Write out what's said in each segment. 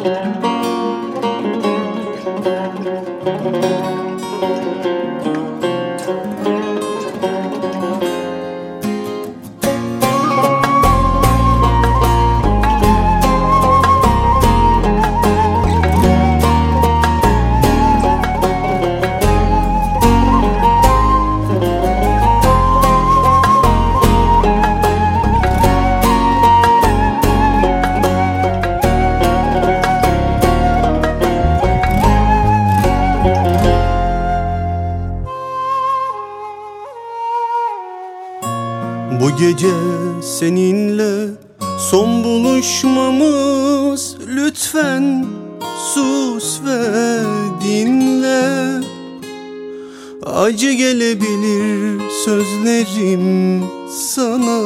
Bu gece seninle son buluşmamız, lütfen sus ve dinle. Acı gelebilir sözlerim sana,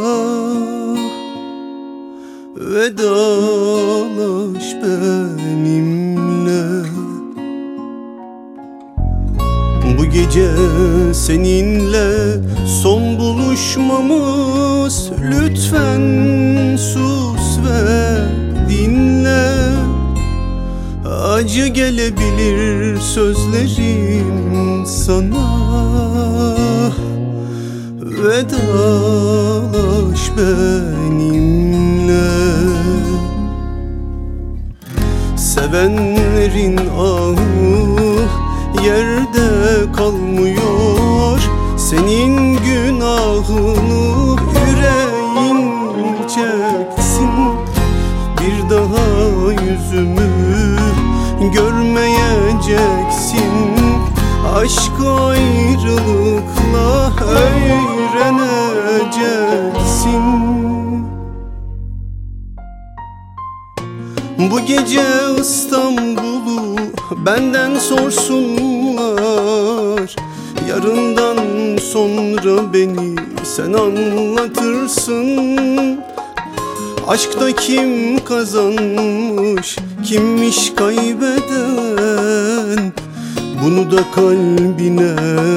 vedalaş benimle. Bu gece seninle son buluşmamız, lütfen sus ve dinle. Acı gelebilir sözlerim sana, vedalaş benimle. Sevenlerin ahı yerde kalmıyor, senin günahını yüreğin çeksin. Bir daha yüzümü görmeyeceksin, aşk ayrılıkla öğreneceksin. Bu gece İstanbul'u benden sorsunlar, yarından sonra beni sen anlatırsın. Aşkta kim kazanmış, kimmiş kaybeden, bunu da kalbine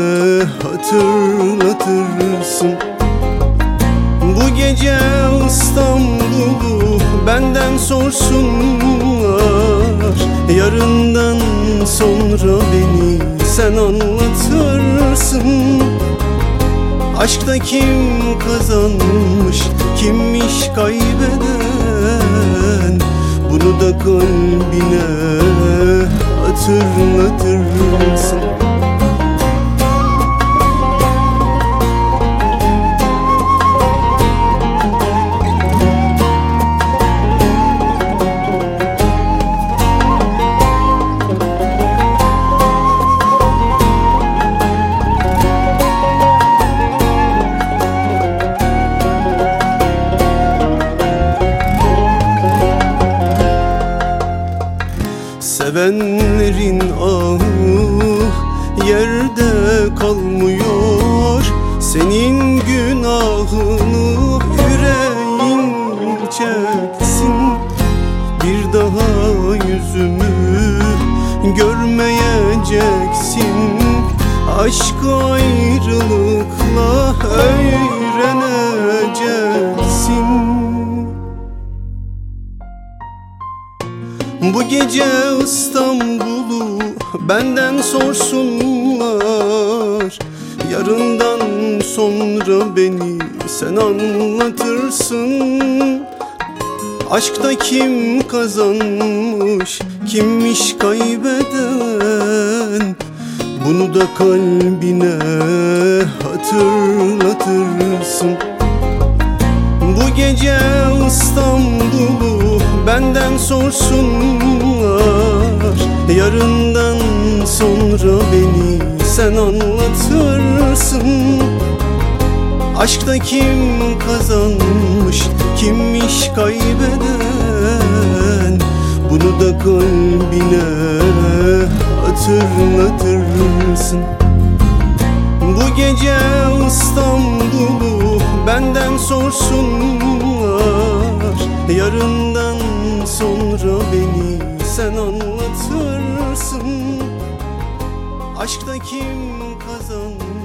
hatırlatırsın. Bu gece İstanbul'u benden sorsunlar, yarından sonra beni sen anlatırsın. Aşkta kim kazanmış, kimmiş kaybeden, bunu da kalbine hatırlatırsın. Sevenlerin ahı yerde kalmıyor, senin günahını yüreğin çeksin. Bir daha yüzümü görmeyeceksin, aşk ayrılıkla öğreneceksin. Bu gece İstanbul'u benden sorsunlar, yarından sonra beni sen anlatırsın. Aşkta kim kazanmış, kimmiş kaybeden, bunu da kalbine hatırlatırsın. Bu gece İstanbul'u benden sorsunlar, yarından sonra beni sen anlatırsın. Aşkta kim kazanmış, kimmiş kaybeden, bunu da kalbine hatırlatırsın. Bu gece İstanbul'u benden sorsunlar, yarından sonra beni sen anlatırsın. Aşkta kim kazanmış,